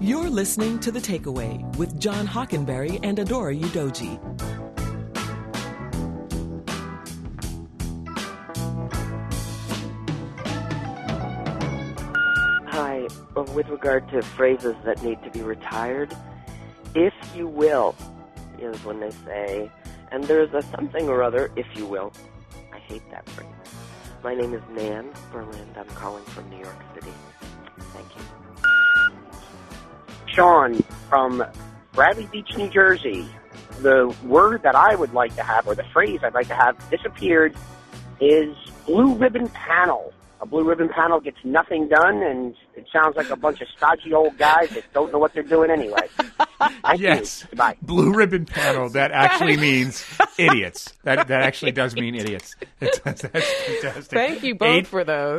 You're listening to The Takeaway with John Hockenberry and Adora Udoji. Hi, with regard to phrases that need to be retired, if you will is when they say, and there's a something or other, if you will. I hate that phrase. My name is Nan Berland. I'm calling from New York City. Thank you. Sean from Bradley Beach, New Jersey. The word that I would like to have, or the phrase I'd like to have disappeared, is blue ribbon panel. A blue ribbon panel gets nothing done, and it sounds like a bunch of stodgy old guys that don't know what they're doing anyway. Yes. Goodbye. Blue ribbon panel. That actually means idiots. That actually does mean idiots. That's fantastic. Thank you both for those.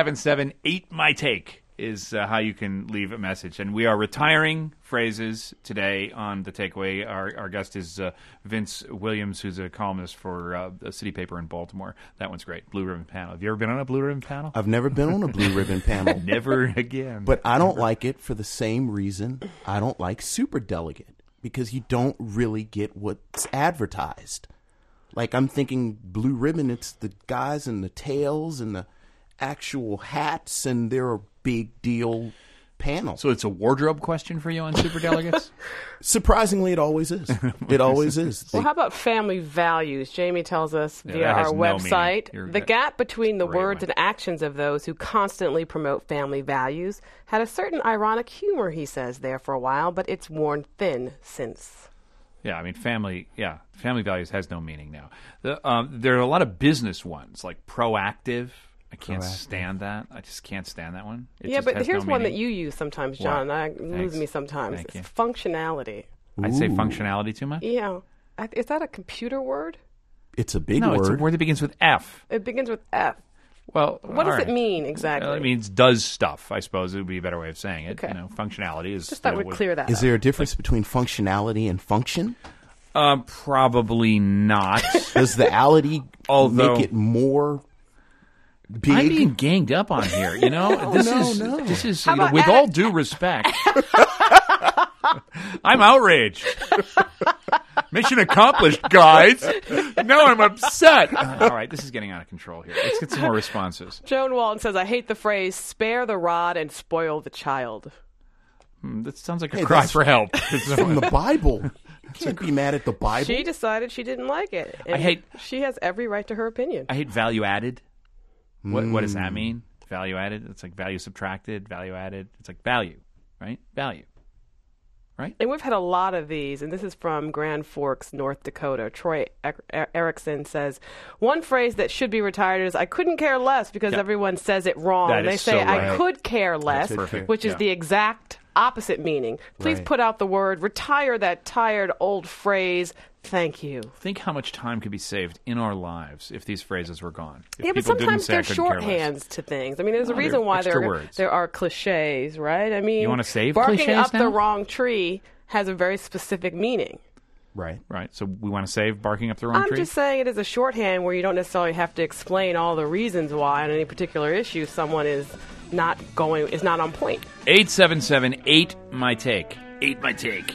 877-8-MY-TAKE is how you can leave a message. And we are retiring phrases today on The Takeaway. Our guest is Vince Williams, who's a columnist for a city paper in Baltimore. That one's great. Blue ribbon panel. Have you ever been on a blue ribbon panel? I've never been on a blue ribbon panel. Never again. But I don't like it for the same reason I don't like superdelegate, because you don't really get what's advertised. Like, I'm thinking blue ribbon, it's the guys and the tails and the actual hats, and they're a big deal panel. So it's a wardrobe question for you on superdelegates? Surprisingly, it always is. It always is. Well, how about family values? Jamie tells us via that has our no website, meaning. the gap between the Great words one. and actions of those who constantly promote family values had a certain ironic humor, he says, there for a while, but it's worn thin since. Yeah, I mean, family values has no meaning now. There are a lot of business ones, like proactive. I can't stand that. I just can't stand that one. It Yeah, just but has here's no one that meaning. you use sometimes, John. What? Lose me sometimes. Thank you. It's functionality. I'd say functionality too much? Yeah. Is that a computer word? It's a big No, word. it's a word that begins with F. It begins with F. Well, What does all it right. mean exactly? It means does stuff, I suppose. It would be a better way of saying it. Okay. Functionality is... Just thought we'd clear that Is up. there a difference between functionality and function? Probably not. Does the ality Although- make it more big? I'm being ganged up on here, you know? This is How about with all due respect. I'm outraged. Mission accomplished, guys. Now I'm upset. All right, this is getting out of control here. Let's get some more responses. Joan Walton says, I hate the phrase, spare the rod and spoil the child. That sounds like a Hey, cry that's for help. from the Bible. You can't be mad at the Bible. She decided she didn't like it. And she has every right to her opinion. I hate value added. What does that mean? Value added? It's like value subtracted, value added. It's like value, right? Value. Right? And we've had a lot of these, and this is from Grand Forks, North Dakota. Troy Erickson says, one phrase that should be retired is, I couldn't care less, because everyone says it wrong. That They is say, so I right. could care less, perfect. which is the exact opposite meaning. Please put out the word, retire that tired old phrase, thank you. Think how much time could be saved in our lives if these phrases were gone. If Yeah, but people didn't sometimes say, they're I couldn't care less. shorthands to things. I mean, there's a No, reason they're why extra words. there are cliches, right? I mean, You wanna save barking cliches up now? the wrong tree has a very specific meaning. Right. Right. So we want to save barking up the wrong I'm tree? just saying it is a shorthand where you don't necessarily have to explain all the reasons why on any particular issue someone is not on point. 877-8-MY-TAKE. 8-MY-TAKE.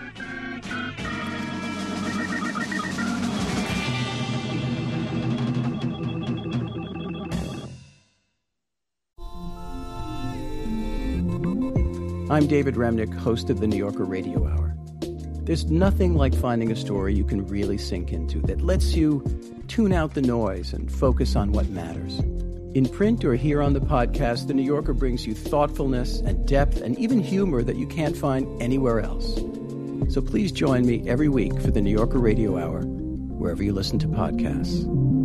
I'm David Remnick, host of the New Yorker Radio Hour. There's nothing like finding a story you can really sink into that lets you tune out the noise and focus on what matters. In print or here on the podcast, The New Yorker brings you thoughtfulness and depth and even humor that you can't find anywhere else. So please join me every week for the New Yorker Radio Hour, wherever you listen to podcasts.